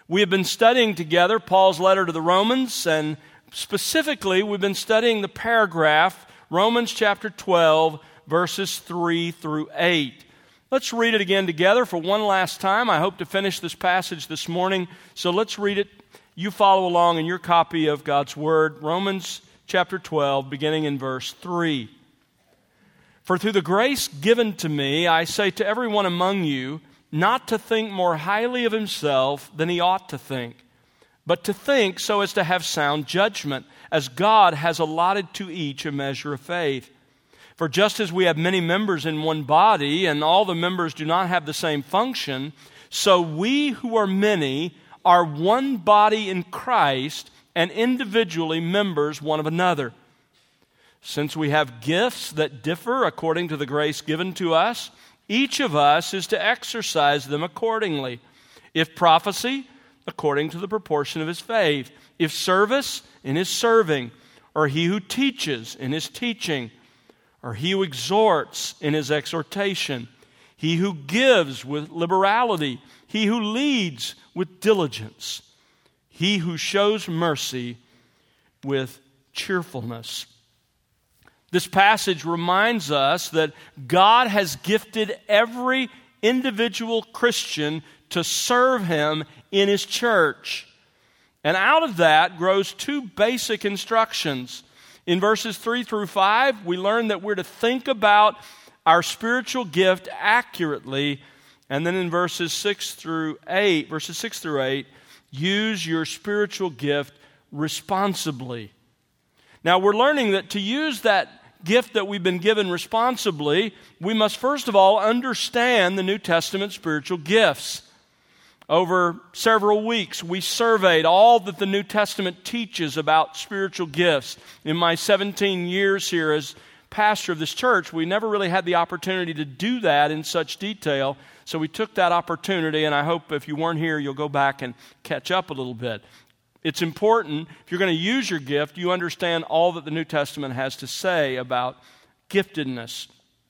We have been studying together Paul's letter to the Romans, and specifically we've been studying the paragraph, Romans chapter 12, verses 3 through 8. Let's read it again together for one last time. I hope to finish this passage this morning, so let's read it. You follow along in your copy of God's Word, Romans chapter 12, beginning in verse 3. For through the grace given to me, I say to everyone among you, not to think more highly of himself than he ought to think, but to think so as to have sound judgment, as God has allotted to each a measure of faith. For just as we have many members in one body, and all the members do not have the same function, so we who are many are one body in Christ, and individually members one of another. Since we have gifts that differ according to the grace given to us, each of us is to exercise them accordingly. If prophecy, according to the proportion of his faith. If service, in his serving. Or he who teaches, in his teaching. Or he who exhorts, in his exhortation. He who gives with liberality. He who leads with diligence. He who shows mercy with cheerfulness. This passage reminds us that God has gifted every individual Christian to serve Him in His church. And out of that grows two basic instructions. In verses 3 through 5, we learn that we're to think about our spiritual gift accurately. And then in verses 6 through 8, use your spiritual gift responsibly. Now we're learning that to use that gift that we've been given responsibly, we must first of all understand the New Testament spiritual gifts. Over several weeks, we surveyed all that the New Testament teaches about spiritual gifts. In my 17 years here as pastor of this church, we never really had the opportunity to do that in such detail, so we took that opportunity, and I hope if you weren't here, you'll go back and catch up a little bit. It's important, if you're going to use your gift, you understand all that the New Testament has to say about giftedness.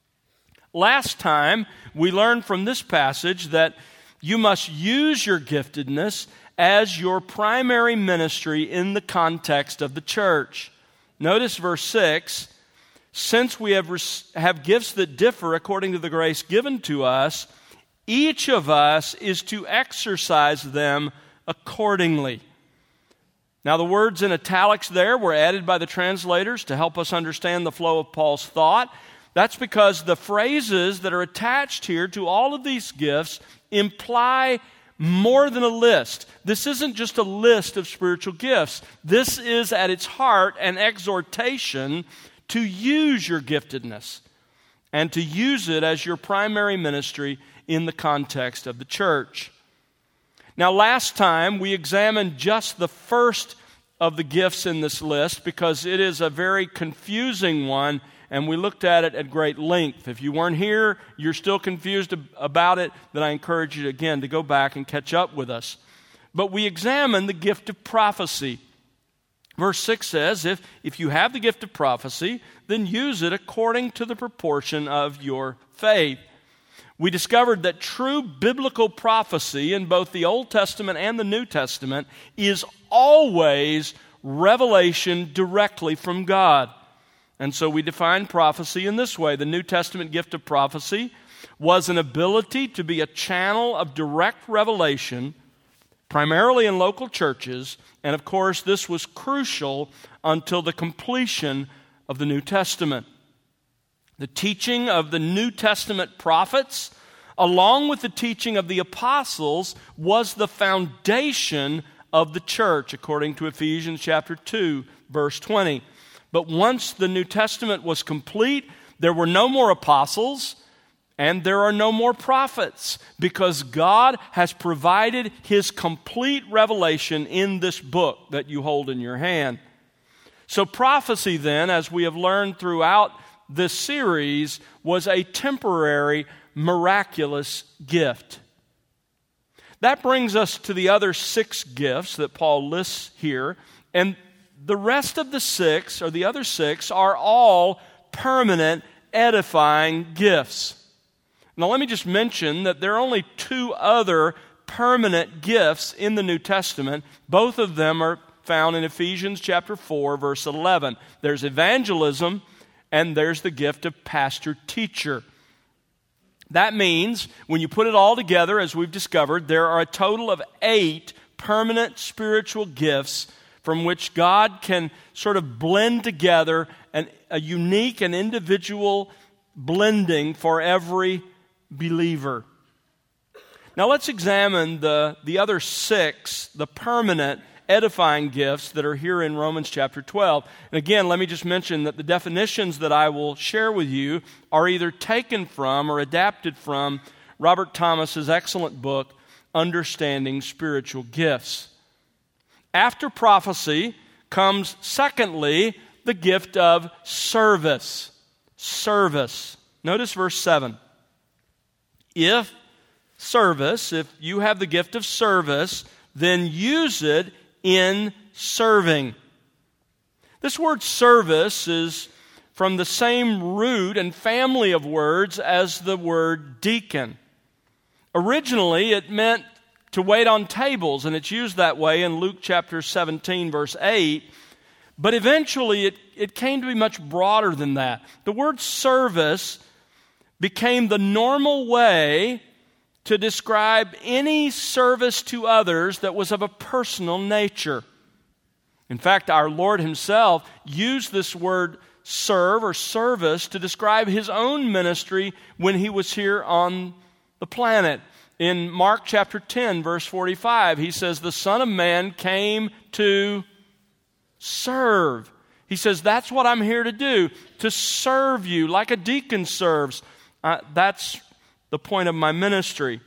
Last time, we learned from this passage that you must use your giftedness as your primary ministry in the context of the church. Notice verse 6, since we have gifts that differ according to the grace given to us, each of us is to exercise them accordingly. Now, the words in italics there were added by the translators to help us understand the flow of Paul's thought. That's because the phrases that are attached here to all of these gifts imply more than a list. This isn't just a list of spiritual gifts. This is at its heart an exhortation to use your giftedness and to use it as your primary ministry in the context of the church. Now, last time we examined just the first of the gifts in this list because it is a very confusing one, and we looked at it at great length. If you weren't here, you're still confused about it, then I encourage you again to go back and catch up with us. But we examined the gift of prophecy. Verse 6 says, if you have the gift of prophecy, then use it according to the proportion of your faith. We discovered that true biblical prophecy in both the Old Testament and the New Testament is always revelation directly from God. And so we define prophecy in this way. The New Testament gift of prophecy was an ability to be a channel of direct revelation, primarily in local churches, and of course this was crucial until the completion of the New Testament. The teaching of the New Testament prophets, along with the teaching of the apostles, was the foundation of the church, according to Ephesians chapter 2, verse 20. But once the New Testament was complete, there were no more apostles and there are no more prophets because God has provided His complete revelation in this book that you hold in your hand. So prophecy then, as we have learned throughout this series, was a temporary, miraculous gift. That brings us to the other 6 gifts that Paul lists here, and the rest of the 6, or the other 6, are all permanent, edifying gifts. Now let me just mention that there are only 2 other permanent gifts in the New Testament. Both of them are found in Ephesians chapter 4, verse 11. There's evangelism, and there's the gift of pastor-teacher. That means, when you put it all together, as we've discovered, there are a total of 8 permanent spiritual gifts from which God can sort of blend together a unique and individual blending for every believer. Now let's examine the other 6, the permanent edifying gifts that are here in Romans chapter 12. And again, let me just mention that the definitions that I will share with you are either taken from or adapted from Robert Thomas's excellent book, Understanding Spiritual Gifts. After prophecy comes, secondly, the gift of service. Service. Notice verse 7. If you have the gift of service, then use it in serving. This word service is from the same root and family of words as the word deacon. Originally, it meant to wait on tables, and it's used that way in Luke chapter 17, verse 8. But eventually, it came to be much broader than that. The word service became the normal way to describe any service to others that was of a personal nature. In fact, our Lord Himself used this word serve or service to describe His own ministry when He was here on the planet. In Mark chapter 10, verse 45, He says, "The Son of Man came to serve." He says, that's what I'm here to do, to serve you like a deacon serves. That's the point of my ministry.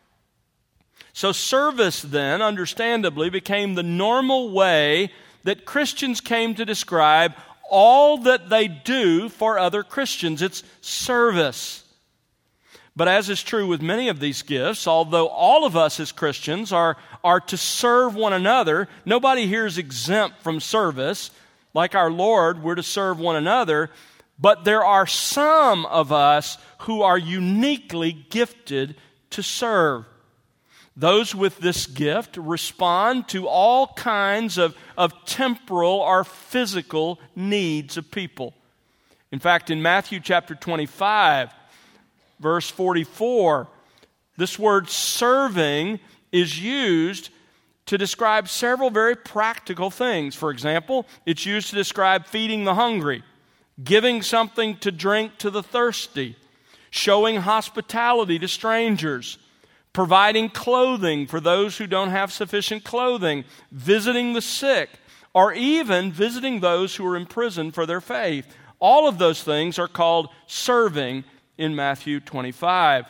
So service then, understandably, became the normal way that Christians came to describe all that they do for other Christians. It's service. But as is true with many of these gifts, although all of us as Christians are to serve one another, nobody here is exempt from service. Like our Lord, we're to serve one another. But there are some of us who are uniquely gifted to serve. Those with this gift respond to all kinds of temporal or physical needs of people. In fact, in Matthew chapter 25, verse 44, this word serving is used to describe several very practical things. For example, it's used to describe feeding the hungry, giving something to drink to the thirsty, showing hospitality to strangers, providing clothing for those who don't have sufficient clothing, visiting the sick, or even visiting those who are in prison for their faith. All of those things are called serving in Matthew 25.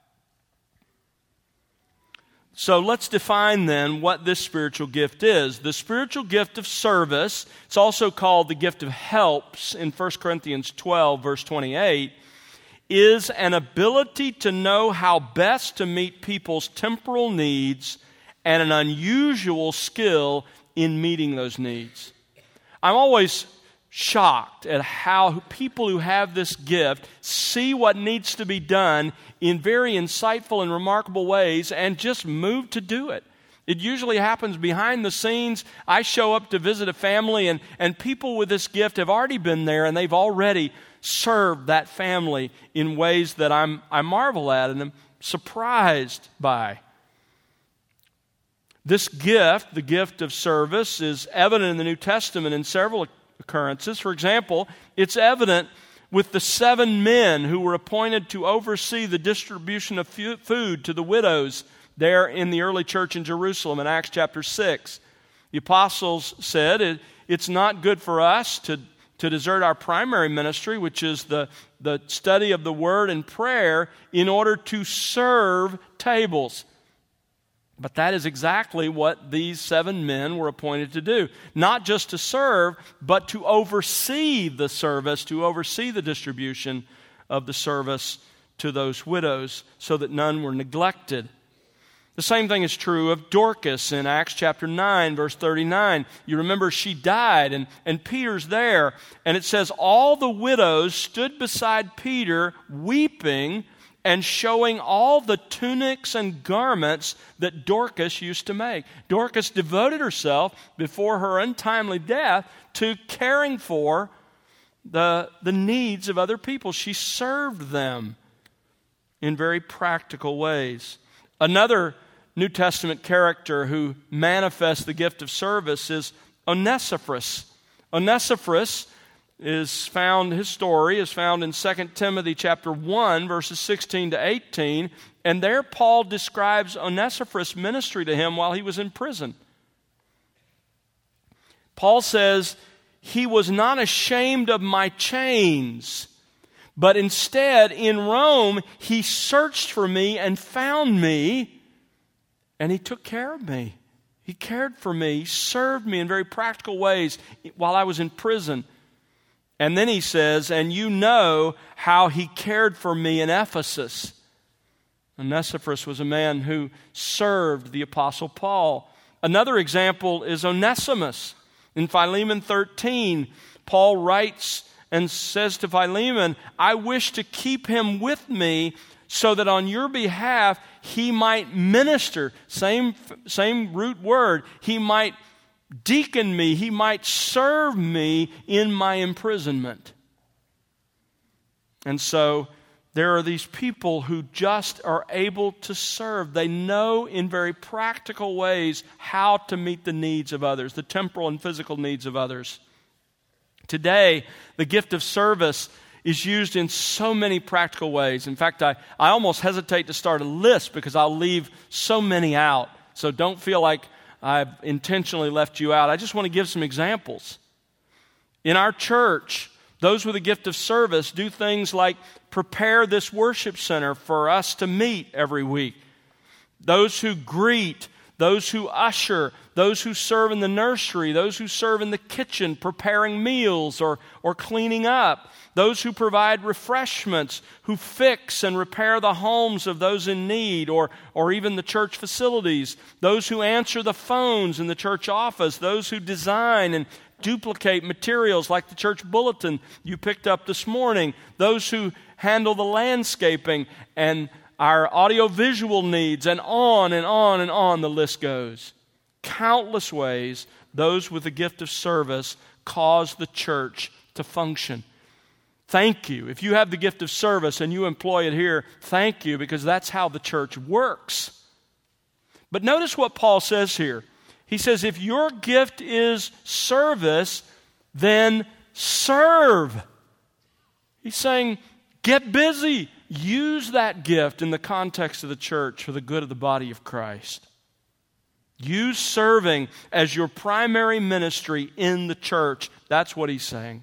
So let's define then what this spiritual gift is. The spiritual gift of service, it's also called the gift of helps in 1 Corinthians 12, verse 28, is an ability to know how best to meet people's temporal needs and an unusual skill in meeting those needs. I'm always shocked at how people who have this gift see what needs to be done in very insightful and remarkable ways and just move to do it. It usually happens behind the scenes. I show up to visit a family and people with this gift have already been there and they've already served that family in ways that I marvel at and am surprised by. This gift, the gift of service, is evident in the New Testament in several occurrences. For example, it's evident with the 7 men who were appointed to oversee the distribution of food to the widows there in the early church in Jerusalem in Acts chapter 6. The apostles said, it's not good for us to desert our primary ministry, which is the study of the Word and prayer, in order to serve tables. But that is exactly what these 7 men were appointed to do. Not just to serve, but to oversee the service, to oversee the distribution of the service to those widows so that none were neglected. The same thing is true of Dorcas in Acts chapter 9, verse 39. You remember she died and Peter's there. And it says, all the widows stood beside Peter weeping and showing all the tunics and garments that Dorcas used to make. Dorcas devoted herself before her untimely death to caring for the needs of other people. She served them in very practical ways. Another New Testament character who manifests the gift of service is Onesiphorus. Onesiphorus his story is found in 2 Timothy chapter 1, verses 16 to 18, and there Paul describes Onesiphorus' ministry to him while he was in prison. Paul says, "He was not ashamed of my chains, but instead in Rome he searched for me and found me, and he took care of me. He cared for me, he served me in very practical ways while I was in prison." And then he says, "And you know how he cared for me in Ephesus." Onesiphorus was a man who served the Apostle Paul. Another example is Onesimus. In Philemon 13, Paul writes and says to Philemon, "I wish to keep him with me so that on your behalf he might minister." Same root word. He might deacon me. He might serve me in my imprisonment. And so there are these people who just are able to serve. They know in very practical ways how to meet the needs of others, the temporal and physical needs of others. Today, the gift of service is used in so many practical ways. In fact, I almost hesitate to start a list because I'll leave so many out. So don't feel like I've intentionally left you out. I just want to give some examples. In our church, those with the gift of service do things like prepare this worship center for us to meet every week. Those who greet, those who usher, those who serve in the nursery, those who serve in the kitchen preparing meals or cleaning up, those who provide refreshments, who fix and repair the homes of those in need or even the church facilities, those who answer the phones in the church office, those who design and duplicate materials like the church bulletin you picked up this morning, those who handle the landscaping and our audiovisual needs, and on and on and on the list goes. Countless ways those with the gift of service cause the church to function. Thank you. If you have the gift of service and you employ it here, thank you, because that's how the church works. But notice what Paul says here. He says, if your gift is service, then serve. He's saying, get busy. Use that gift in the context of the church for the good of the body of Christ. Use serving as your primary ministry in the church. That's what he's saying.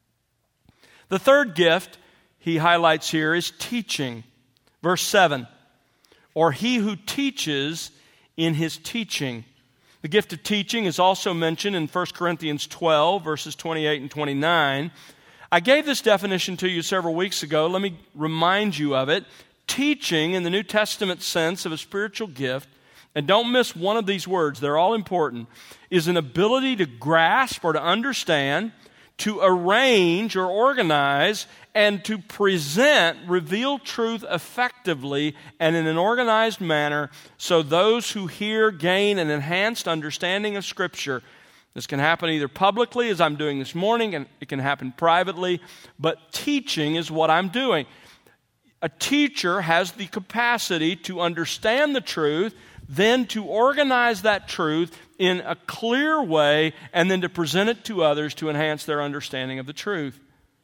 The third gift he highlights here is teaching. Verse 7, or he who teaches in his teaching. The gift of teaching is also mentioned in 1 Corinthians 12, verses 28 and 29. I gave this definition to you several weeks ago. Let me remind you of it. Teaching, in the New Testament sense of a spiritual gift, and don't miss one of these words, they're all important, is an ability to grasp or to understand, to arrange or organize, and to present revealed truth effectively and in an organized manner so those who hear gain an enhanced understanding of Scripture. This can happen either publicly, as I'm doing this morning, and it can happen privately, but teaching is what I'm doing. A teacher has the capacity to understand the truth, then to organize that truth in a clear way, and then to present it to others to enhance their understanding of the truth.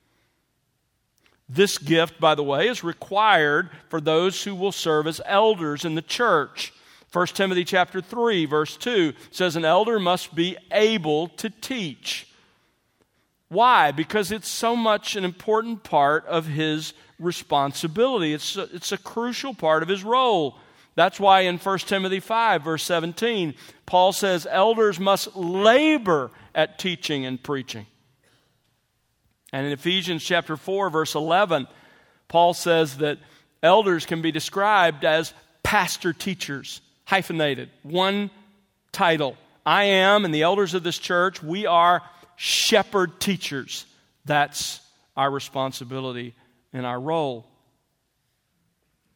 This gift, by the way, is required for those who will serve as elders in the church. 1 Timothy chapter 3, verse 2 says an elder must be able to teach. Why? Because it's so much an important part of his responsibility. It's a crucial part of his role. That's why in 1 Timothy 5, verse 17, Paul says elders must labor at teaching and preaching. And in Ephesians chapter 4, verse 11, Paul says that elders can be described as pastor-teachers. Hyphenated, one title. I am, and the elders of this church, we are shepherd teachers. That's our responsibility and our role.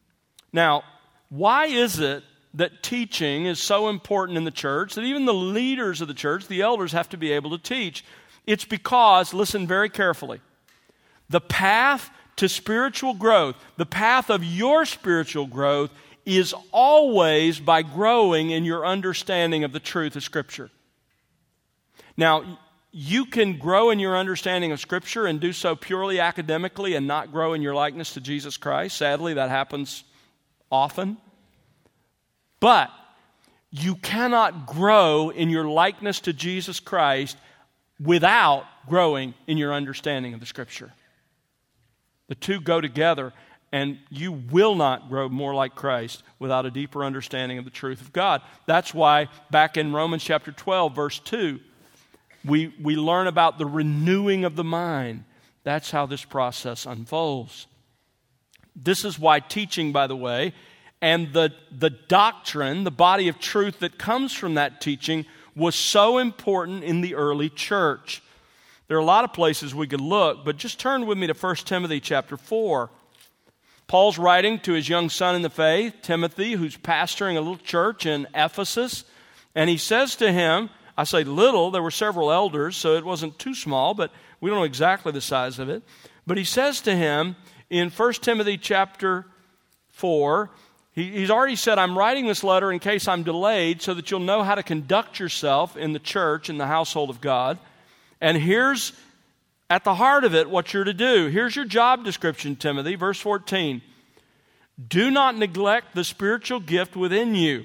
Now, why is it that teaching is so important in the church, that even the leaders of the church, the elders, have to be able to teach? It's because, listen very carefully, the path to spiritual growth, the path of your spiritual growth, is always by growing in your understanding of the truth of Scripture. Now, you can grow in your understanding of Scripture and do so purely academically and not grow in your likeness to Jesus Christ. Sadly, that happens often. But you cannot grow in your likeness to Jesus Christ without growing in your understanding of the Scripture. The two go together, and you will not grow more like Christ without a deeper understanding of the truth of God. That's why back in Romans chapter 12, verse 2, we learn about the renewing of the mind. That's how this process unfolds. This is why teaching, by the way, and the doctrine, the body of truth that comes from that teaching, was so important in the early church. There are a lot of places we could look, but just turn with me to 1 Timothy chapter 4. Paul's writing to his young son in the faith, Timothy, who's pastoring a little church in Ephesus, and he says to him, I say little, there were several elders, so it wasn't too small, but we don't know exactly the size of it. But he says to him in 1 Timothy chapter 4, he's already said, I'm writing this letter in case I'm delayed so that you'll know how to conduct yourself in the church, in the household of God. And here's, at the heart of it, what you're to do. Here's your job description, Timothy, verse 14. Do not neglect the spiritual gift within you.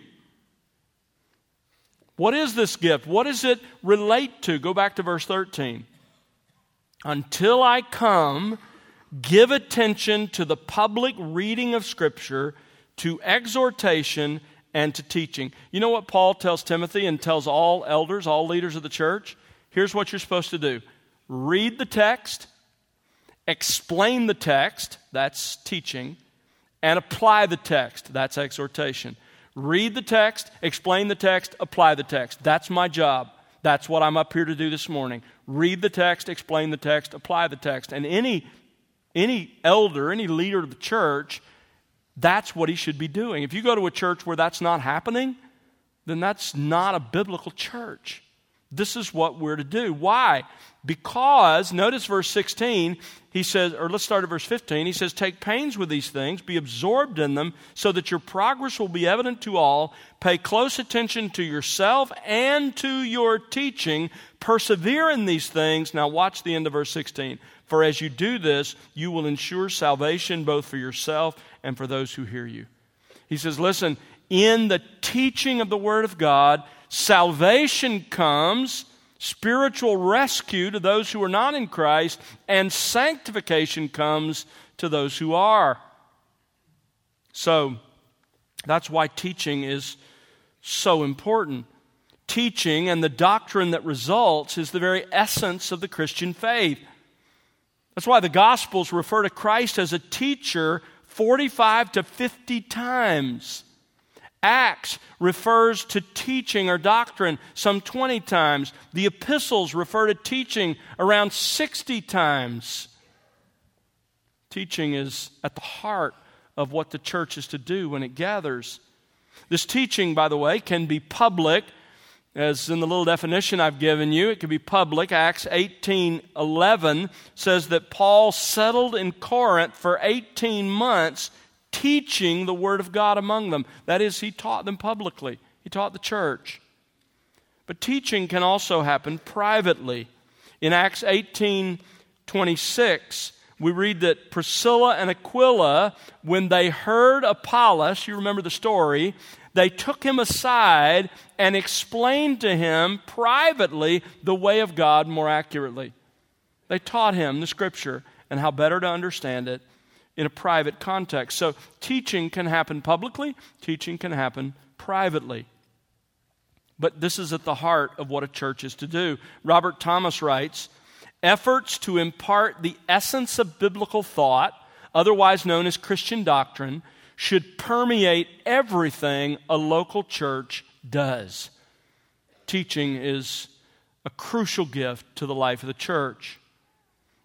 What is this gift? What does it relate to? Go back to verse 13. Until I come, give attention to the public reading of Scripture, to exhortation, and to teaching. You know what Paul tells Timothy and tells all elders, all leaders of the church? Here's what you're supposed to do. Read the text, explain the text, that's teaching, and apply the text, that's exhortation. Read the text, explain the text, apply the text. That's my job. That's what I'm up here to do this morning. Read the text, explain the text, apply the text. And any elder, any leader of the church, that's what he should be doing. If you go to a church where that's not happening, then that's not a biblical church. This is what we're to do. Why? Because, notice verse 16, he says, or let's start at verse 15, he says, take pains with these things, be absorbed in them, so that your progress will be evident to all. Pay close attention to yourself and to your teaching. Persevere in these things. Now watch the end of verse 16. For as you do this, you will ensure salvation both for yourself and for those who hear you. He says, listen, in the teaching of the Word of God, salvation comes, spiritual rescue to those who are not in Christ, and sanctification comes to those who are. So, that's why teaching is so important. Teaching and the doctrine that results is the very essence of the Christian faith. That's why the Gospels refer to Christ as a teacher 45 to 50 times. Acts refers to teaching or doctrine some 20 times. The epistles refer to teaching around 60 times. Teaching is at the heart of what the church is to do when it gathers. This teaching, by the way, can be public. As in the little definition I've given you, it can be public. Acts 18:11 says that Paul settled in Corinth for 18 months teaching the Word of God among them. That is, he taught them publicly. He taught the church. But teaching can also happen privately. In Acts 18:26, we read that Priscilla and Aquila, when they heard Apollos, you remember the story, they took him aside and explained to him privately the way of God more accurately. They taught him the Scripture and how better to understand it in a private context. So teaching can happen publicly, teaching can happen privately. But this is at the heart of what a church is to do. Robert Thomas writes, efforts to impart the essence of biblical thought, otherwise known as Christian doctrine, should permeate everything a local church does. Teaching is a crucial gift to the life of the church.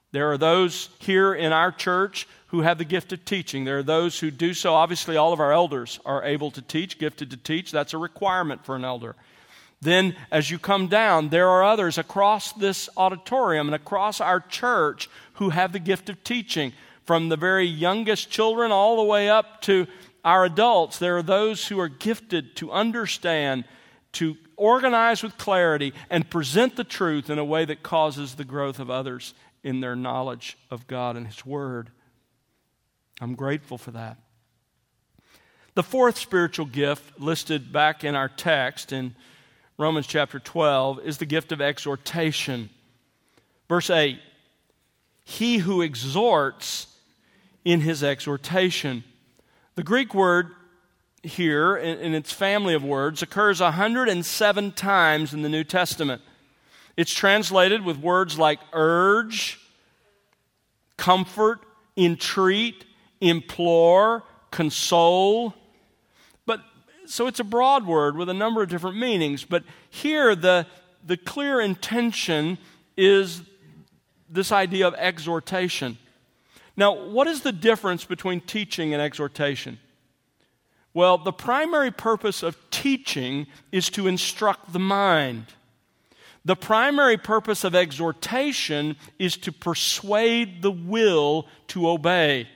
There are those here in our church who have the gift of teaching. There are those who do so. Obviously, all of our elders are able to teach, gifted to teach. That's a requirement for an elder. Then, as you come down, there are others across this auditorium and across our church who have the gift of teaching. From the very youngest children all the way up to our adults, there are those who are gifted to understand, to organize with clarity, and present the truth in a way that causes the growth of others in their knowledge of God and His Word. I'm grateful for that. The fourth spiritual gift listed back in our text in Romans chapter 12 is the gift of exhortation. Verse 8, he who exhorts in his exhortation. The Greek word here, in its family of words, occurs 107 times in the New Testament. It's translated with words like urge, comfort, entreat, implore, console. So it's a broad word with a number of different meanings. But here the clear intention is this idea of exhortation. Now, what is the difference between teaching and exhortation? Well, the primary purpose of teaching is to instruct the mind. The primary purpose of exhortation is to persuade the will to obey.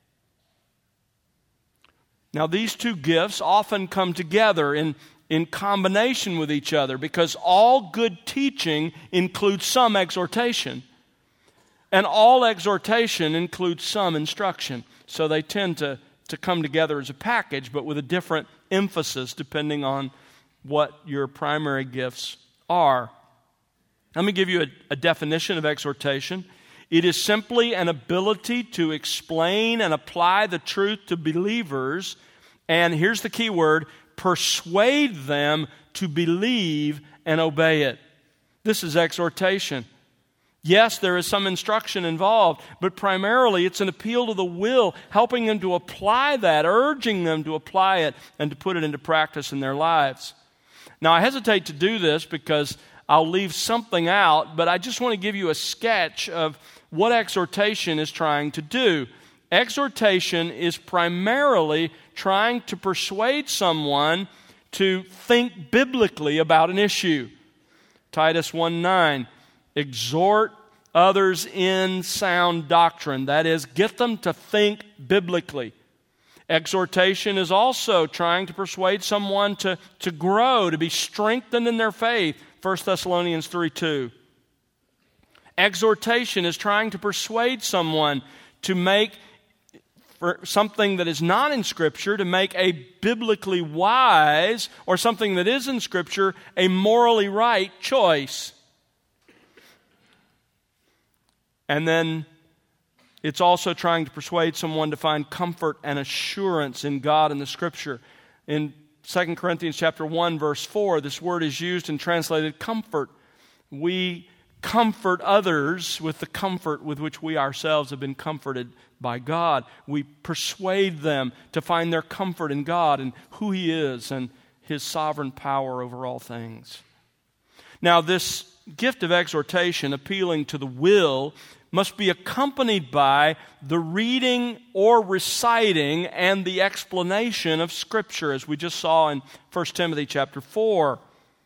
Now, these two gifts often come together in combination with each other because all good teaching includes some exhortation, and all exhortation includes some instruction. So they tend to come together as a package, but with a different emphasis depending on what your primary gifts are. Let me give you a definition of exhortation. It is simply an ability to explain and apply the truth to believers, and here's the key word, persuade them to believe and obey it. This is exhortation. Yes, there is some instruction involved, but primarily it's an appeal to the will, helping them to apply that, urging them to apply it and to put it into practice in their lives. Now, I hesitate to do this because I'll leave something out, but I just want to give you a sketch of what exhortation is trying to do. Exhortation is primarily trying to persuade someone to think biblically about an issue. Titus 1:9, exhort others in sound doctrine. That is, get them to think biblically. Exhortation is also trying to persuade someone to grow, to be strengthened in their faith. 1 Thessalonians 3:2. Exhortation is trying to persuade someone to make for something that is not in Scripture, to make a biblically wise, or something that is in Scripture, a morally right choice. And then it's also trying to persuade someone to find comfort and assurance in God and the Scripture. In 2 Corinthians chapter 1, verse 4, this word is used and translated comfort. We comfort others with the comfort with which we ourselves have been comforted by God. We persuade them to find their comfort in God and who He is and His sovereign power over all things. Now, this gift of exhortation, appealing to the will, must be accompanied by the reading or reciting and the explanation of Scripture, as we just saw in 1 Timothy chapter 4.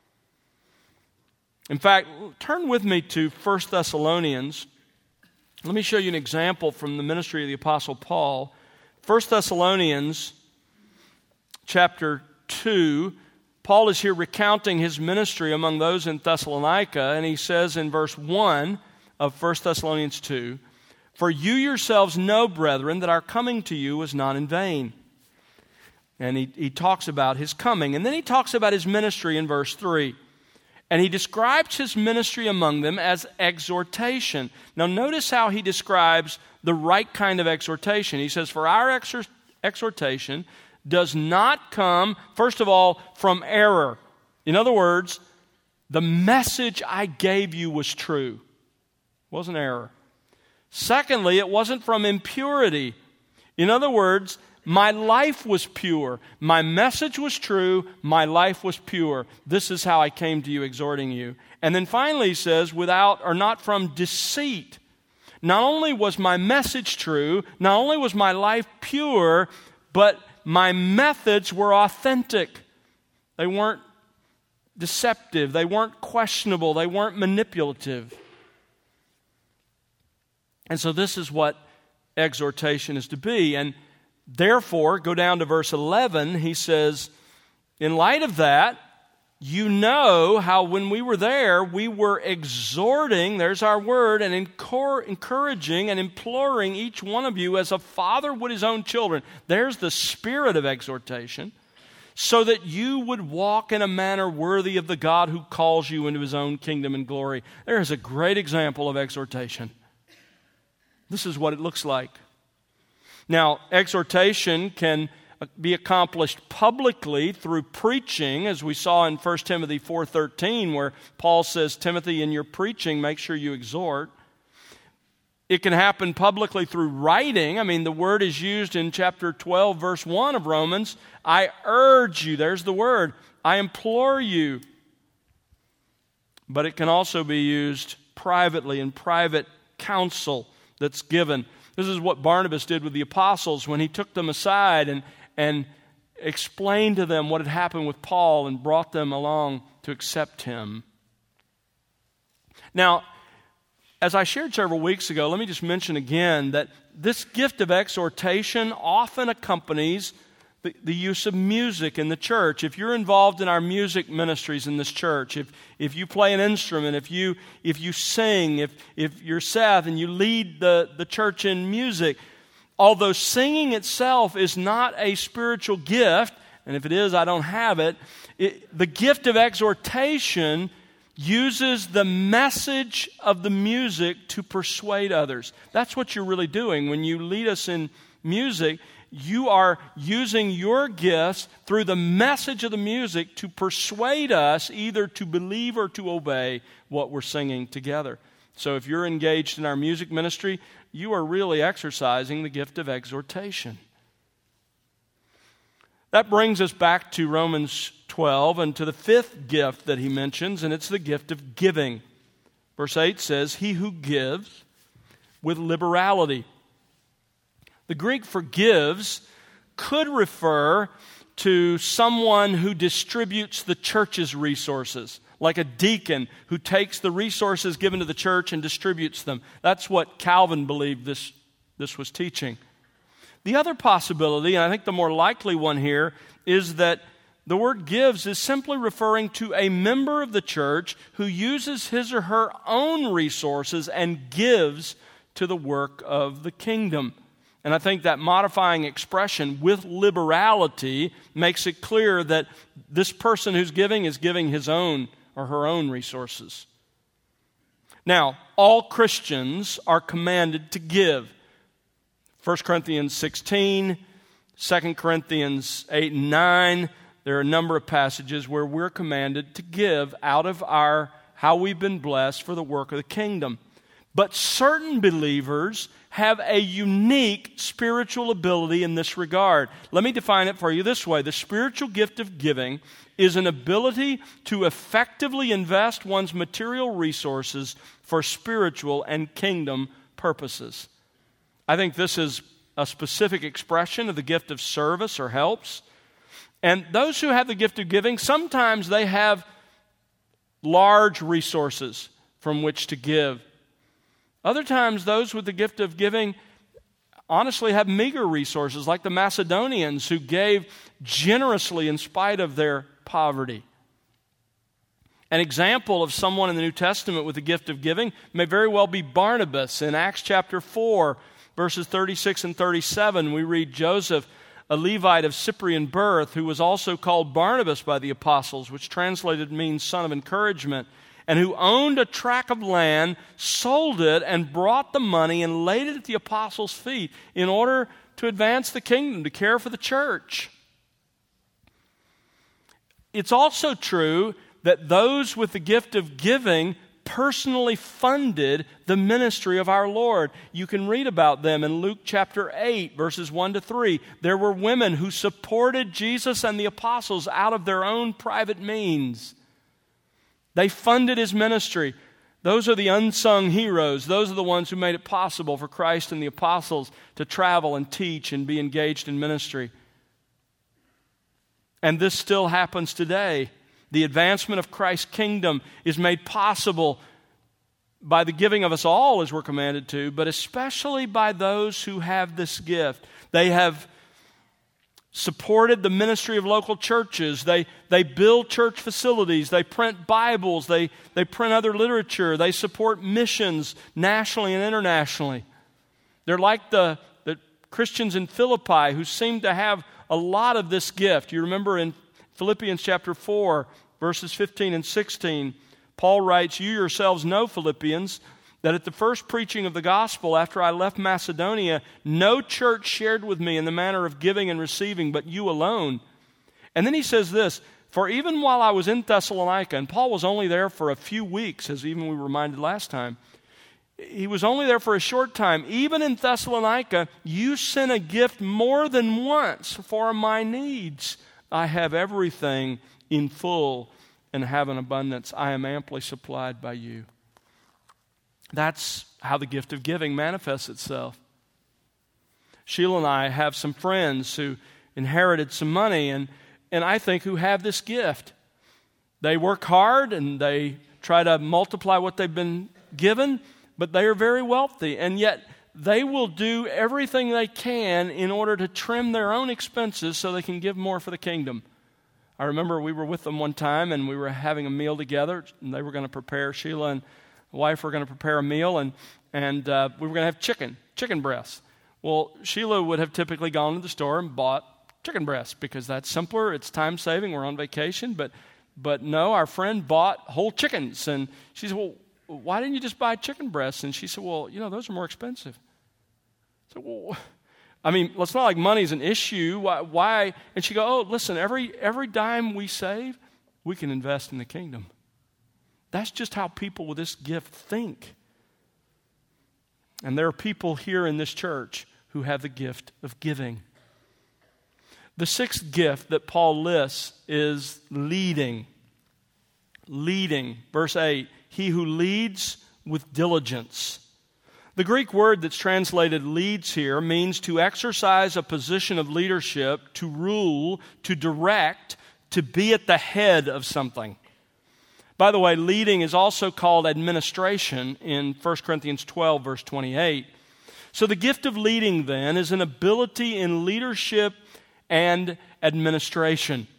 In fact, turn with me to 1 Thessalonians. Let me show you an example from the ministry of the Apostle Paul. 1 Thessalonians chapter 2, Paul is here recounting his ministry among those in Thessalonica, and he says in verse 1 of 1 Thessalonians 2, "For you yourselves know, brethren, that our coming to you was not in vain." And he talks about his coming. And then he talks about his ministry in verse 3. And he describes his ministry among them as exhortation. Now notice how he describes the right kind of exhortation. He says, "For our exhortation does not come, first of all, from error." In other words, the message I gave you was true. It wasn't error. Secondly, it wasn't from impurity. In other words, my life was pure. My message was true. My life was pure. This is how I came to you, exhorting you. And then finally he says, without or not from deceit. Not only was my message true, not only was my life pure, but my methods were authentic. They weren't deceptive. They weren't questionable. They weren't manipulative. And so this is what exhortation is to be. And therefore, go down to verse 11, he says, in light of that, you know how when we were there, we were exhorting, there's our word, and encouraging and imploring each one of you as a father would his own children. There's the spirit of exhortation, so that you would walk in a manner worthy of the God who calls you into his own kingdom and glory. There is a great example of exhortation. This is what it looks like. Now, exhortation can be accomplished publicly through preaching, as we saw in 1 Timothy 4:13, where Paul says, Timothy, in your preaching, make sure you exhort. It can happen publicly through writing. I mean, the word is used in chapter 12, verse 1 of Romans. I urge you, there's the word. I implore you. But it can also be used privately in private counsel that's given. This is what Barnabas did with the apostles when he took them aside and explained to them what had happened with Paul and brought them along to accept him. Now, as I shared several weeks ago, let me just mention again that this gift of exhortation often accompanies the use of music in the church. If you're involved in our music ministries in this church, if you play an instrument, if you sing, if you're Seth and you lead the church in music, although singing itself is not a spiritual gift, and if it is, I don't have it, the gift of exhortation uses the message of the music to persuade others. That's what you're really doing. When you lead us in music, you are using your gifts through the message of the music to persuade us either to believe or to obey what we're singing together. So if you're engaged in our music ministry, you are really exercising the gift of exhortation. That brings us back to Romans 12 and to the fifth gift that he mentions, and it's the gift of giving. Verse 8 says, he who gives with liberality. The Greek for gives could refer to someone who distributes the church's resources, like a deacon who takes the resources given to the church and distributes them. That's what Calvin believed this was teaching. The other possibility, and I think the more likely one here, is that the word gives is simply referring to a member of the church who uses his or her own resources and gives to the work of the kingdom. And I think that modifying expression, with liberality, makes it clear that this person who's giving is giving his own or her own resources. Now, all Christians are commanded to give. 1 Corinthians 16, 2 Corinthians 8 and 9, there are a number of passages where we're commanded to give out of how we've been blessed for the work of the kingdom. But certain believers have a unique spiritual ability in this regard. Let me define it for you this way. The spiritual gift of giving is an ability to effectively invest one's material resources for spiritual and kingdom purposes. I think this is a specific expression of the gift of service or helps. And those who have the gift of giving, sometimes they have large resources from which to give. Other times, those with the gift of giving honestly have meager resources, like the Macedonians who gave generously in spite of their poverty. An example of someone in the New Testament with the gift of giving may very well be Barnabas. In Acts chapter 4, verses 36 and 37, we read Joseph, a Levite of Cyprian birth, who was also called Barnabas by the apostles, which translated means son of encouragement, and who owned a tract of land, sold it, and brought the money and laid it at the apostles' feet in order to advance the kingdom, to care for the church. It's also true that those with the gift of giving personally funded the ministry of our Lord. You can read about them in Luke chapter 8, verses 1 to 3. There were women who supported Jesus and the apostles out of their own private means. They funded his ministry. Those are the unsung heroes. Those are the ones who made it possible for Christ and the apostles to travel and teach and be engaged in ministry. And this still happens today. The advancement of Christ's kingdom is made possible by the giving of us all, as we're commanded to, but especially by those who have this gift. They have supported the ministry of local churches. They build church facilities. They print Bibles. They print other literature. They support missions nationally and internationally. They're like the Christians in Philippi who seem to have a lot of this gift. You remember in Philippians chapter 4, verses 15 and 16, Paul writes, "You yourselves know, Philippians, that at the first preaching of the gospel after I left Macedonia, no church shared with me in the manner of giving and receiving, but you alone." And then he says this, "For even while I was in Thessalonica," and Paul was only there for a few weeks, as even we were reminded last time. He was only there for a short time. "Even in Thessalonica, you sent a gift more than once for my needs. I have everything in full and have an abundance. I am amply supplied by you." That's how the gift of giving manifests itself. Sheila and I have some friends who inherited some money and I think who have this gift. They work hard and they try to multiply what they've been given, but they are very wealthy, and yet they will do everything they can in order to trim their own expenses so they can give more for the kingdom. I remember we were with them one time and we were having a meal together, and they were going to prepare, Sheila and the wife were going to prepare a meal, and we were going to have chicken breasts. Well, Sheila would have typically gone to the store and bought chicken breasts because that's simpler, it's time-saving, we're on vacation, but no, our friend bought whole chickens, and she said, "Well, why didn't you just buy chicken breasts?" And she said, "Well, those are more expensive." So, well, I mean, it's not like money's an issue. Why? And she go, "Oh, listen, every dime we save, we can invest in the kingdom." That's just how people with this gift think. And there are people here in this church who have the gift of giving. The sixth gift that Paul lists is leading. Leading. Verse 8, "He who leads with diligence." The Greek word that's translated leads here means to exercise a position of leadership, to rule, to direct, to be at the head of something. By the way, leading is also called administration in 1 Corinthians 12, verse 28. So the gift of leading, then, is an ability in leadership and administration.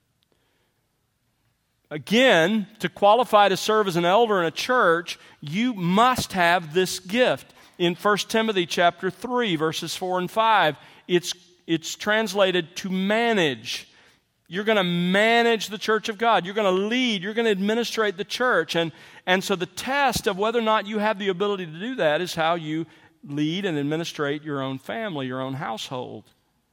Again, to qualify to serve as an elder in a church, you must have this gift. In 1 Timothy chapter 3, verses 4 and 5, it's translated to manage. You're going to manage the church of God. You're going to lead. You're going to administrate the church. And so the test of whether or not you have the ability to do that is how you lead and administrate your own family, your own household.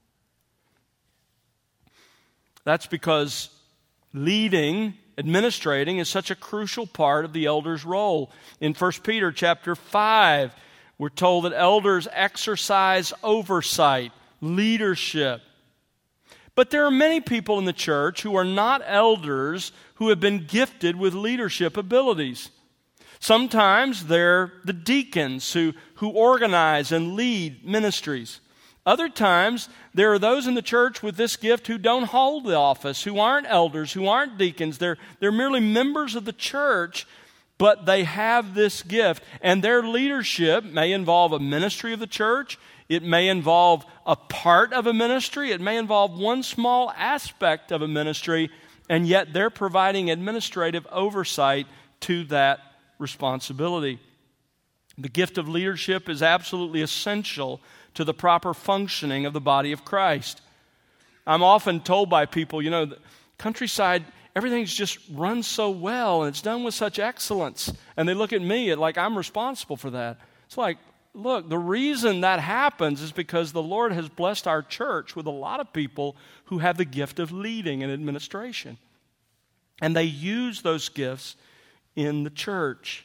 That's because leading, administrating is such a crucial part of the elder's role. In 1 Peter chapter 5, we're told that elders exercise oversight, leadership. But there are many people in the church who are not elders who have been gifted with leadership abilities. Sometimes they're the deacons who organize and lead ministries. Other times, there are those in the church with this gift who don't hold the office, who aren't elders, who aren't deacons. They're merely members of the church, but they have this gift. And their leadership may involve a ministry of the church. It may involve a part of a ministry. It may involve one small aspect of a ministry, and yet they're providing administrative oversight to that responsibility. The gift of leadership is absolutely essential to the proper functioning of the body of Christ. I'm often told by people, the Countryside, everything's just run so well and it's done with such excellence. And they look at me like I'm responsible for that. It's like, look, the reason that happens is because the Lord has blessed our church with a lot of people who have the gift of leading and administration. And they use those gifts in the church.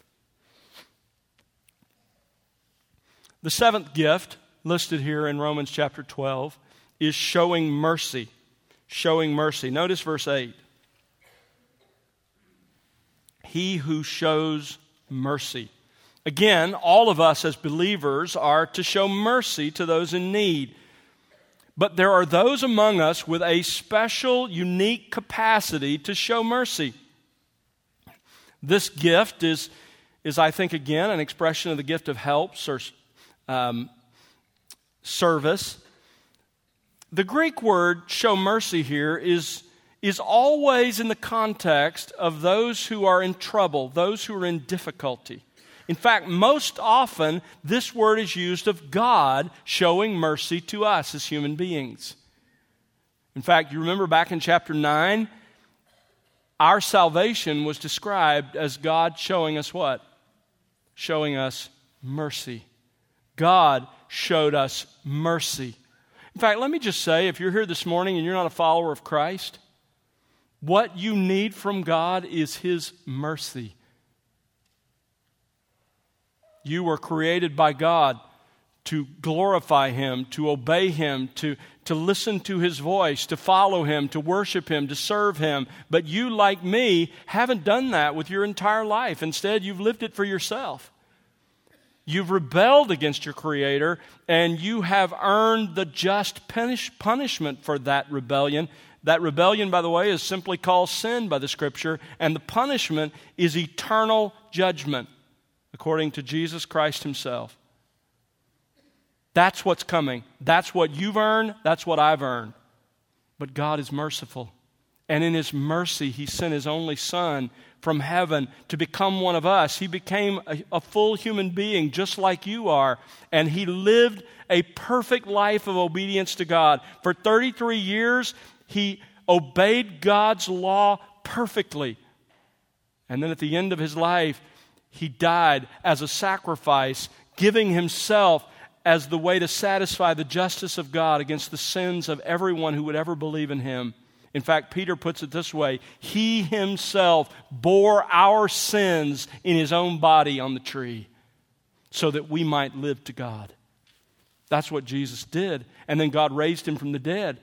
The seventh gift, listed here in Romans chapter 12, is showing mercy. Showing mercy. Notice verse 8. He who shows mercy. Again, all of us as believers are to show mercy to those in need. But there are those among us with a special, unique capacity to show mercy. This gift is I think, again, an expression of the gift of helps or service. The Greek word show mercy here is always in the context of those who are in trouble, those who are in difficulty. In fact, most often, this word is used of God showing mercy to us as human beings. In fact, you remember back in chapter 9, our salvation was described as God showing us what? Showing us mercy. God showed us mercy. In fact, let me just say, if you're here this morning and you're not a follower of Christ, what you need from God is His mercy. You were created by God to glorify Him, to obey Him, to listen to His voice, to follow Him, to worship Him, to serve Him. But you, like me, haven't done that with your entire life. Instead, you've lived it for yourself. You've rebelled against your Creator, and you have earned the just punishment for that rebellion. That rebellion, by the way, is simply called sin by the Scripture, and the punishment is eternal judgment, according to Jesus Christ Himself. That's what's coming. That's what you've earned. That's what I've earned. But God is merciful. And in His mercy, He sent His only Son from heaven to become one of us. He became a full human being just like you are. And He lived a perfect life of obedience to God. For 33 years, He obeyed God's law perfectly. And then at the end of His life, He died as a sacrifice, giving Himself as the way to satisfy the justice of God against the sins of everyone who would ever believe in Him. In fact, Peter puts it this way: He Himself bore our sins in His own body on the tree so that we might live to God. That's what Jesus did. And then God raised Him from the dead.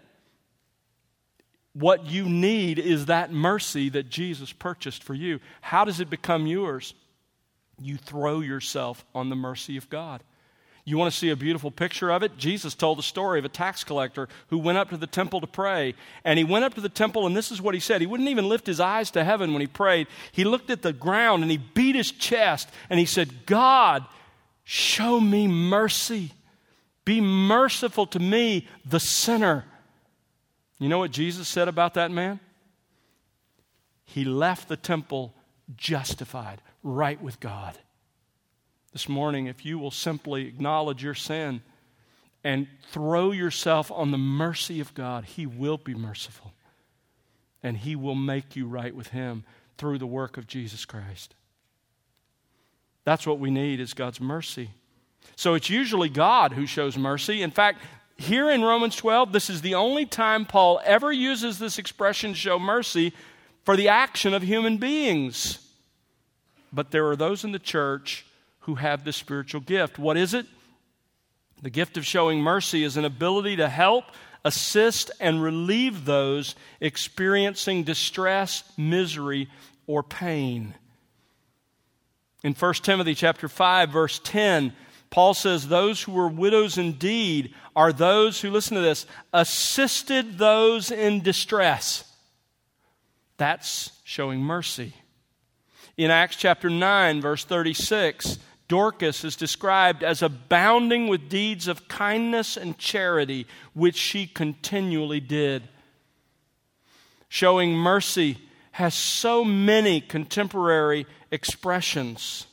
What you need is that mercy that Jesus purchased for you. How does it become yours? You throw yourself on the mercy of God. You want to see a beautiful picture of it? Jesus told the story of a tax collector who went up to the temple to pray. And he went up to the temple, and this is what he said. He wouldn't even lift his eyes to heaven when he prayed. He looked at the ground, and he beat his chest, and he said, God, show me mercy. Be merciful to me, the sinner. You know what Jesus said about that man? He left the temple justified, right with God. This morning, if you will simply acknowledge your sin and throw yourself on the mercy of God, He will be merciful. And He will make you right with Him through the work of Jesus Christ. That's what we need, is God's mercy. So it's usually God who shows mercy. In fact, here in Romans 12, this is the only time Paul ever uses this expression, show mercy, for the action of human beings. But there are those in the church who have this spiritual gift. What is it? The gift of showing mercy is an ability to help, assist, and relieve those experiencing distress, misery, or pain. In 1 Timothy chapter 5, verse 10, Paul says, those who were widows indeed are those who, listen to this, assisted those in distress. That's showing mercy. In Acts chapter 9, verse 36, Dorcas is described as abounding with deeds of kindness and charity, which she continually did. Showing mercy has so many contemporary expressions.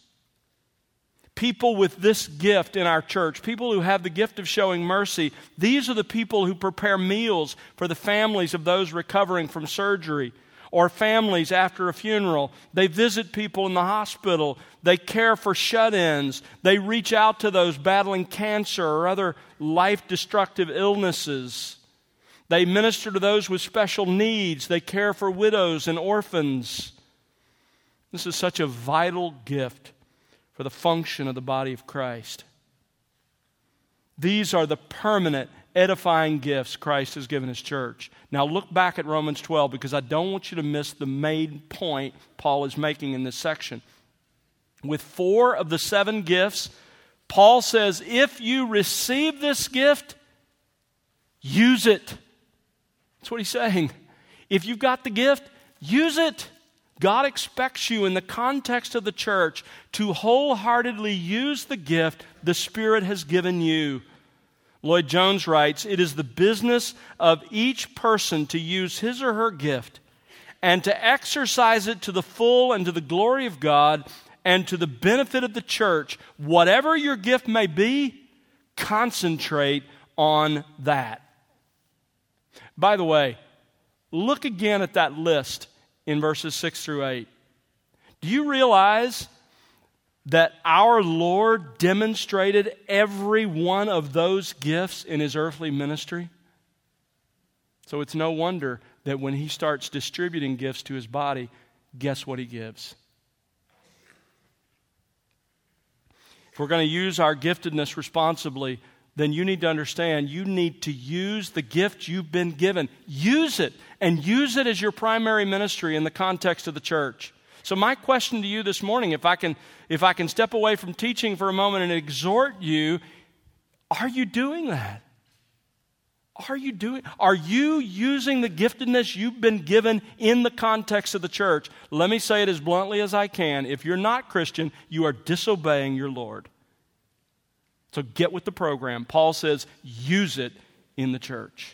People with this gift in our church, people who have the gift of showing mercy, these are the people who prepare meals for the families of those recovering from surgery, or families after a funeral. They visit people in the hospital. They care for shut-ins. They reach out to those battling cancer or other life-destructive illnesses. They minister to those with special needs. They care for widows and orphans. This is such a vital gift for the function of the body of Christ. These are the permanent, edifying gifts Christ has given His church. Now look back at Romans 12, because I don't want you to miss the main point Paul is making in this section. with 4 of the 7 gifts, Paul says, if you receive this gift, use it. That's what he's saying. If you've got the gift, use it. God expects you in the context of the church to wholeheartedly use the gift the Spirit has given you. Lloyd Jones writes, it is the business of each person to use his or her gift and to exercise it to the full and to the glory of God and to the benefit of the church. Whatever your gift may be, concentrate on that. By the way, look again at that list in verses 6 through 8. Do you realize that our Lord demonstrated every one of those gifts in His earthly ministry? So it's no wonder that when He starts distributing gifts to His body, guess what He gives? If we're going to use our giftedness responsibly, then you need to understand you need to use the gift you've been given. Use it, and use it as your primary ministry in the context of the church. So my question to you this morning, if I can step away from teaching for a moment and exhort you, are you doing that? Are you using the giftedness you've been given in the context of the church? Let me say it as bluntly as I can. If you're not Christian, you are disobeying your Lord. So get with the program. Paul says, use it in the church.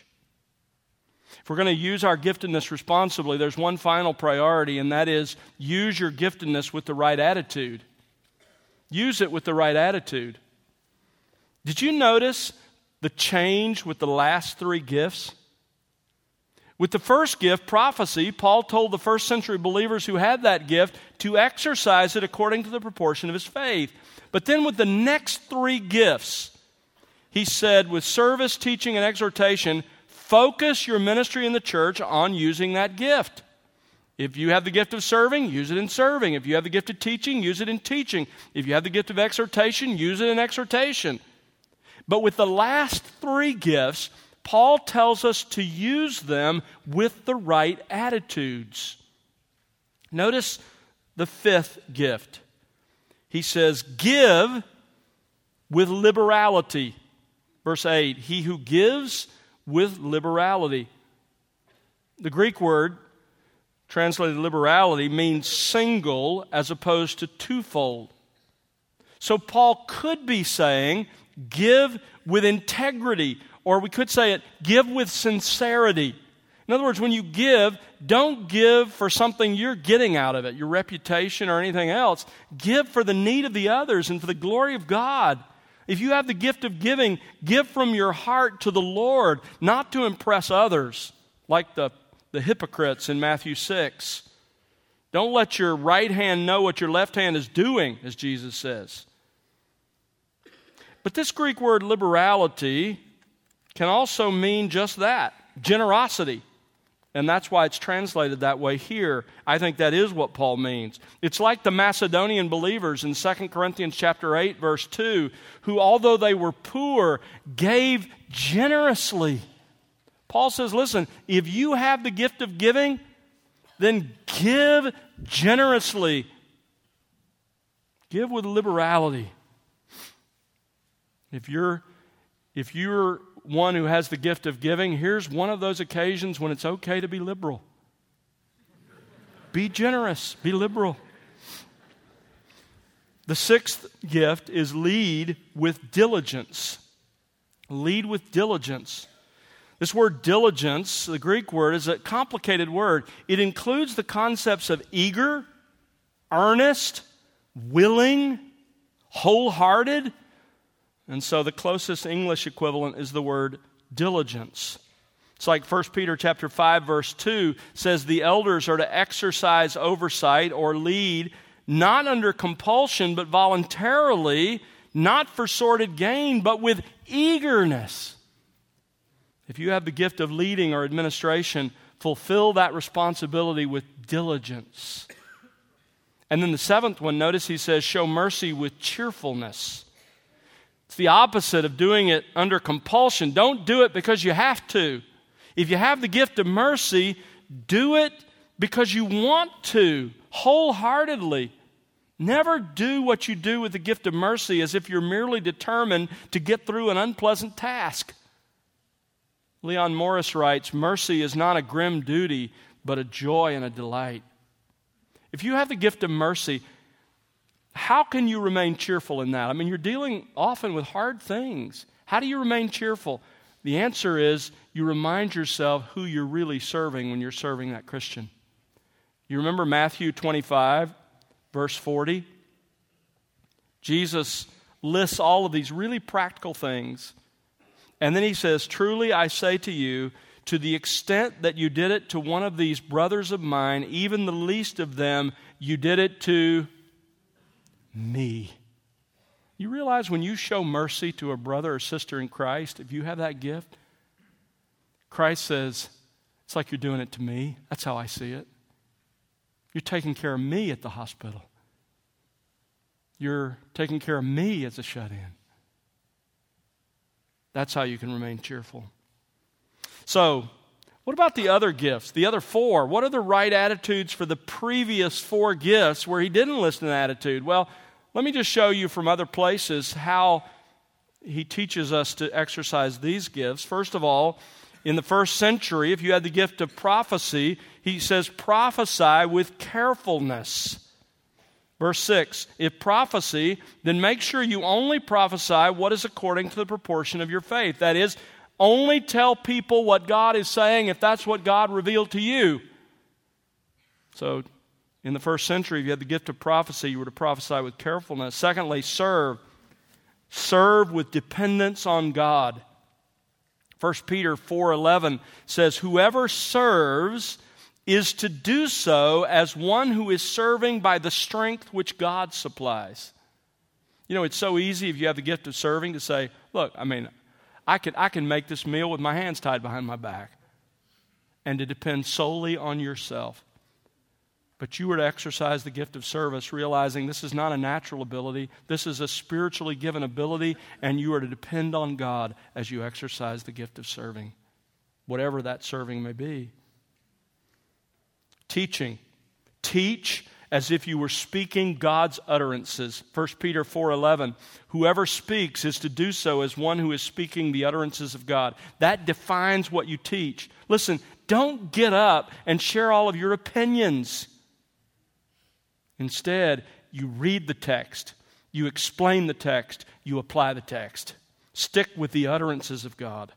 If we're going to use our giftedness responsibly, there's one final priority, and that is use your giftedness with the right attitude. Use it with the right attitude. Did you notice the change with the last 3 gifts? With the first gift, prophecy, Paul told the first century believers who had that gift to exercise it according to the proportion of his faith. But then with the next 3 gifts, he said, with service, teaching, and exhortation, focus your ministry in the church on using that gift. If you have the gift of serving, use it in serving. If you have the gift of teaching, use it in teaching. If you have the gift of exhortation, use it in exhortation. But with the last 3 gifts, Paul tells us to use them with the right attitudes. Notice the 5th gift. He says, give with liberality. Verse 8, he who gives with liberality. The Greek word translated liberality means single as opposed to twofold. So Paul could be saying, give with integrity, or we could say it, give with sincerity. In other words, when you give, don't give for something you're getting out of it, your reputation or anything else. Give for the need of the others and for the glory of God. If you have the gift of giving, give from your heart to the Lord, not to impress others, like the hypocrites in Matthew 6. Don't let your right hand know what your left hand is doing, as Jesus says. But this Greek word liberality can also mean just that, generosity. And that's why it's translated that way here. I think that is what Paul means. It's like the Macedonian believers in 2 Corinthians chapter 8, verse 2, who, although they were poor, gave generously. Paul says, listen, if you have the gift of giving, then give generously. Give with liberality. If you're one who has the gift of giving, here's one of those occasions when it's okay to be liberal. Be generous, be liberal. The 6th gift is lead with diligence. Lead with diligence. This word diligence, the Greek word, is a complicated word. It includes the concepts of eager, earnest, willing, wholehearted. And so the closest English equivalent is the word diligence. It's like 1 Peter chapter 5, verse 2 says the elders are to exercise oversight or lead, not under compulsion, but voluntarily, not for sordid gain, but with eagerness. If you have the gift of leading or administration, fulfill that responsibility with diligence. And then the 7th one, notice he says, show mercy with cheerfulness. It's the opposite of doing it under compulsion. Don't do it because you have to. If you have the gift of mercy, do it because you want to, wholeheartedly. Never do what you do with the gift of mercy as if you're merely determined to get through an unpleasant task. Leon Morris writes, mercy is not a grim duty, but a joy and a delight. If you have the gift of mercy, how can you remain cheerful in that? I mean, you're dealing often with hard things. How do you remain cheerful? The answer is you remind yourself who you're really serving when you're serving that Christian. You remember Matthew 25, verse 40? Jesus lists all of these really practical things. And then he says, truly I say to you, to the extent that you did it to one of these brothers of mine, even the least of them, you did it to me. You realize when you show mercy to a brother or sister in Christ, if you have that gift, Christ says, it's like you're doing it to me. That's how I see it. You're taking care of me at the hospital. You're taking care of me as a shut-in. That's how you can remain cheerful. So, what about the other gifts, the other four? What are the right attitudes for the previous four gifts where he didn't list an attitude? Well, let me just show you from other places how he teaches us to exercise these gifts. First of all, in the first century, if you had the gift of prophecy, he says, prophesy with carefulness. Verse 6, if prophecy, then make sure you only prophesy what is according to the proportion of your faith. That is, only tell people what God is saying if that's what God revealed to you. So, in the first century, if you had the gift of prophecy, you were to prophesy with carefulness. Secondly, serve. Serve with dependence on God. 1 Peter 4:11 says, whoever serves is to do so as one who is serving by the strength which God supplies. You know, it's so easy if you have the gift of serving to say, look, I can make this meal with my hands tied behind my back, and to depend solely on yourself. But you were to exercise the gift of service, realizing this is not a natural ability, this is a spiritually given ability, and you are to depend on God as you exercise the gift of serving, whatever that serving may be. Teaching. Teach as if you were speaking God's utterances. 1 Peter 4:11, whoever speaks is to do so as one who is speaking the utterances of God. That defines what you teach. Listen, don't get up and share all of your opinions. Instead, you read the text, you explain the text, you apply the text. Stick with the utterances of God.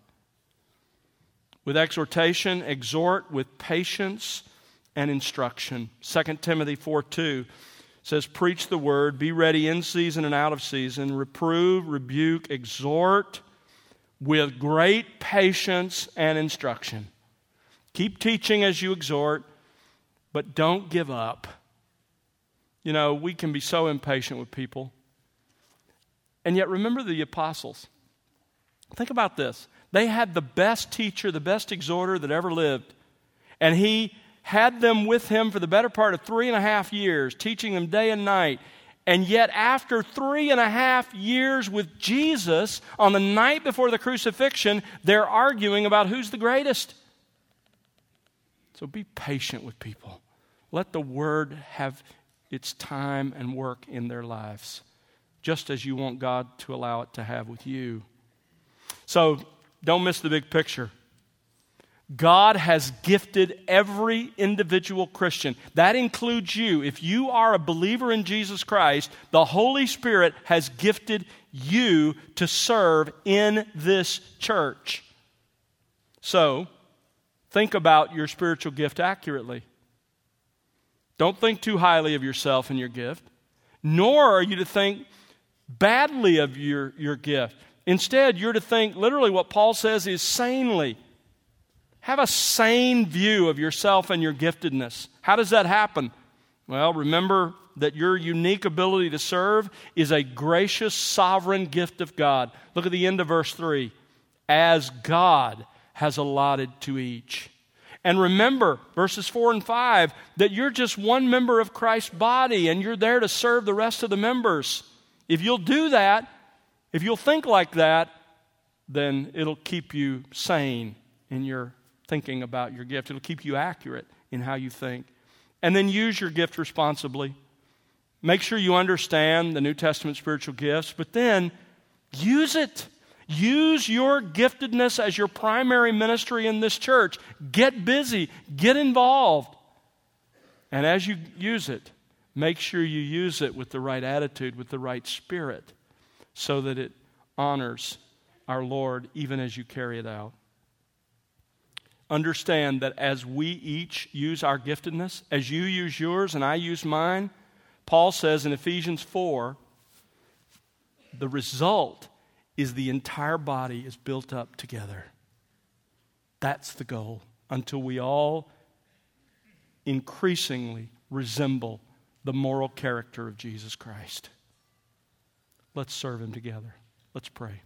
With exhortation, exhort with patience and instruction. 2 Timothy 4:2 says, preach the word, be ready in season and out of season, reprove, rebuke, exhort with great patience and instruction. Keep teaching as you exhort, but don't give up. You know, we can be so impatient with people. And yet remember the apostles. Think about this. They had the best teacher, the best exhorter that ever lived. And he had them with him for the better part of 3.5 years, teaching them day and night. And yet after 3.5 years with Jesus, on the night before the crucifixion, they're arguing about who's the greatest. So be patient with people. Let the word have its time and work in their lives, just as you want God to allow it to have with you. So don't miss the big picture. God has gifted every individual Christian. That includes you. If you are a believer in Jesus Christ, the Holy Spirit has gifted you to serve in this church. So, think about your spiritual gift accurately. Don't think too highly of yourself and your gift, nor are you to think badly of your gift. Instead, you're to think literally what Paul says is sanely. Have a sane view of yourself and your giftedness. How does that happen? Well, remember that your unique ability to serve is a gracious, sovereign gift of God. Look at the end of verse 3. As God has allotted to each. And remember, verses 4 and 5, that you're just one member of Christ's body and you're there to serve the rest of the members. If you'll do that, if you'll think like that, then it'll keep you sane in your thinking about your gift. It'll keep you accurate in how you think. And then use your gift responsibly. Make sure you understand the New Testament spiritual gifts, but then use it. Use your giftedness as your primary ministry in this church. Get busy. Get involved. And as you use it, make sure you use it with the right attitude, with the right spirit, so that it honors our Lord even as you carry it out. Understand that as we each use our giftedness, as you use yours and I use mine, Paul says in Ephesians 4, the result is the entire body is built up together. That's the goal, until we all increasingly resemble the moral character of Jesus Christ. Let's serve Him together. Let's pray.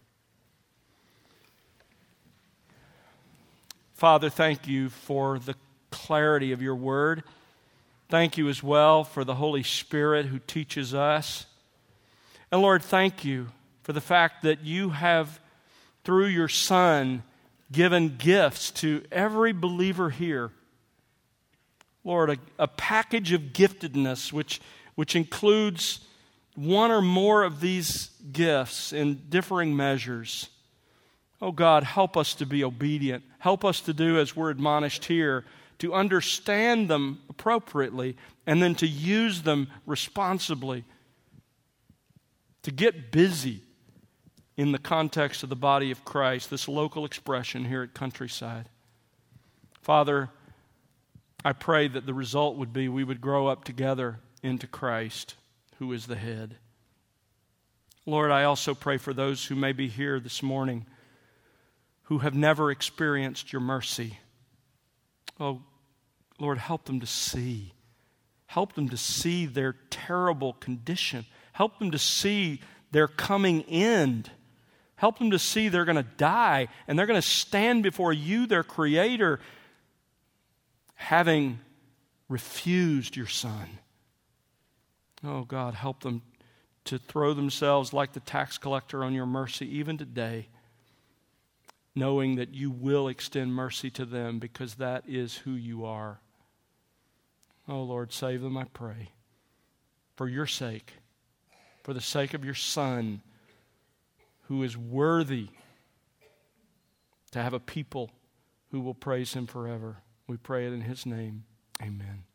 Father, thank you for the clarity of your word. Thank you as well for the Holy Spirit who teaches us. And Lord, thank you for the fact that you have, through your Son, given gifts to every believer here. Lord, a package of giftedness which includes one or more of these gifts in differing measures. Oh God, help us to be obedient. Help us to do as we're admonished here, to understand them appropriately and then to use them responsibly. To get busy in the context of the body of Christ, this local expression here at Countryside. Father, I pray that the result would be we would grow up together into Christ, who is the head. Lord, I also pray for those who may be here this morning who have never experienced your mercy. Oh, Lord, help them to see. Help them to see their terrible condition. Help them to see their coming end. Help them to see they're going to die and they're going to stand before you, their Creator, having refused your Son. Oh God, help them to throw themselves like the tax collector on your mercy even today, knowing that you will extend mercy to them because that is who you are. Oh Lord, save them, I pray, for your sake, for the sake of your Son, who is worthy to have a people who will praise him forever. We pray it in his name. Amen.